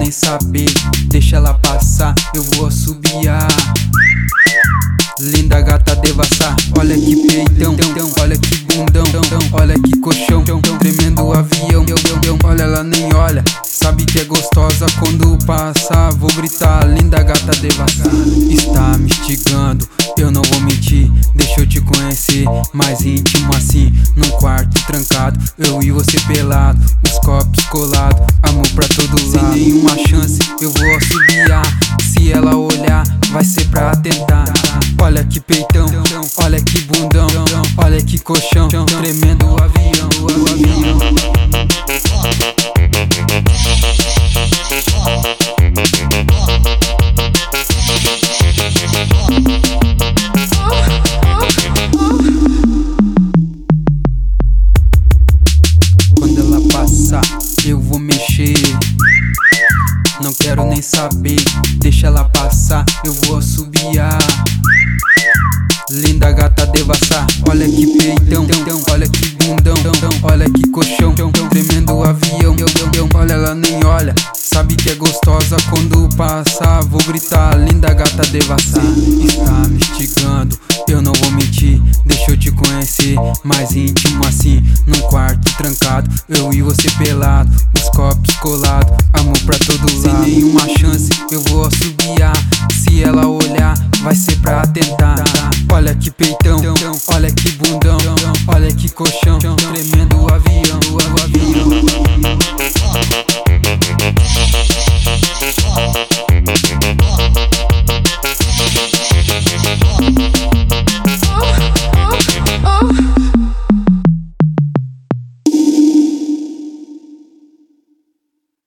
nem saber, deixa ela passar, eu vou assobiar. Linda gata devassar, olha que peitão, olha que bundão, olha que colchão, tremendo avião. Olha, ela nem olha, sabe que é gostosa quando passa. Vou gritar, linda gata devassar. Está me instigando, eu não vou mentir, deixa eu te conhecer mais íntimo assim. Num quarto trancado, eu e você pelado, os copos colados, amor pra todo lado. Sem nenhuma chance, eu vou assobiar. Se ela olhar, vai ser pra tentar. Olha que peitão, olha que bundão, olha que colchão, tremendo avião. Quando ela passar, eu vou mexer. Não quero nem saber, deixa ela passar, eu vou assobiar. Linda gata devassar, olha que peitão, olha que bundão, olha que colchão, tremendo avião. Olha, ela nem olha, sabe que é gostosa quando passa. Vou gritar, linda gata devassar. Está me instigando, eu não vou mentir, deixa eu te conhecer mais íntimo assim. Num quarto trancado, eu e você pelado, os copos colados, amor pra todo lado. Sem nenhuma chance, eu vou assobiar. Se ela olhar, vai ser pra tentar. Olha que peitão, olha que bundão,